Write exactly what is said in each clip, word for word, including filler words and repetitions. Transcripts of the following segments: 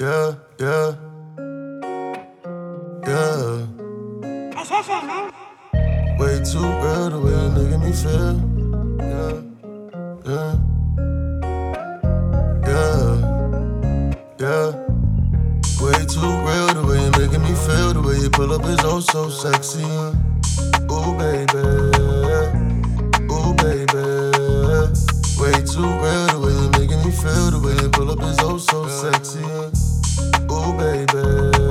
yeah, yeah, yeah. Way too real the way you making me feel. Yeah, yeah, yeah, yeah. Way too real the way you making me feel. The way you pull up is oh so sexy. Ooh baby, ooh baby. Way too real the way you making me feel. The way you pull up is oh so sexy. Ooh baby,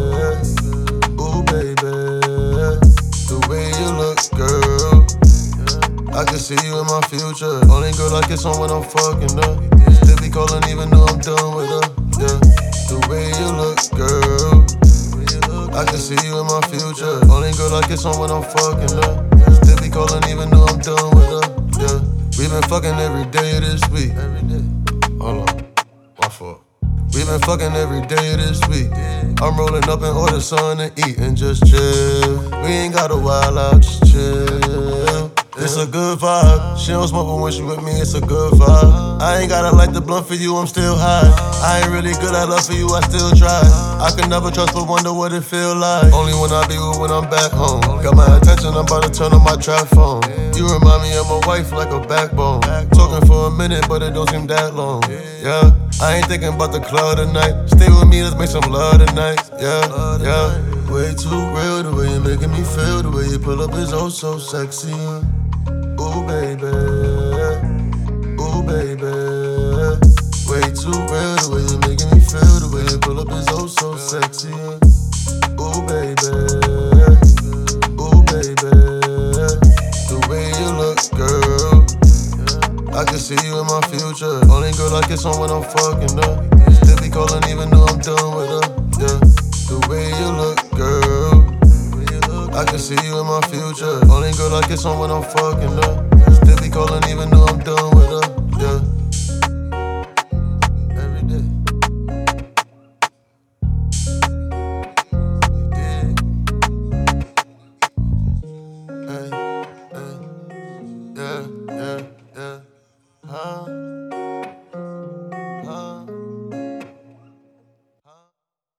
ooh baby. The way you look, girl, I can see you in my future. Only girl I kiss on when I'm fucking up. Still be calling even though I'm done with her. Yeah. The way you look, girl, I can see you in my future. Only girl I kiss on when I'm fucking up. Still be calling even though I'm done with her. Yeah. We been fucking every day this week. Hold on, my fault. We been fucking every day this week. I'm rolling up and order something to eat and just chill. We ain't gotta wild out, just chill. It's a good vibe. She don't smoke, but when she with me, it's a good vibe. I ain't gotta light the blunt for you, I'm still high. I ain't really good at love for you, I still try. I can never trust but wonder what it feel like. Only when I be with when I'm back home. Got my attention, I'm about to turn on my trap phone. You remind me of my wife like a backbone. Talking for a minute, but it don't seem that long. Yeah, I ain't thinking about the club tonight. Stay with me, let's make some love tonight. Yeah, yeah. Way too real, the way you making me feel. The way you pull up is oh so sexy. Ooh baby, ooh baby. Way too real, the way you making me feel. The way you pull up is oh so sexy. Ooh baby, ooh baby. The way you look, girl, I can see you in my future. Only girl I kiss on when I'm fucking up. Still be calling even though I'm done with her. Yeah. The way you look, girl, I can see you in my future. Only girl I kiss on when I'm fucking up. Still be calling even though I'm done with her. Yeah.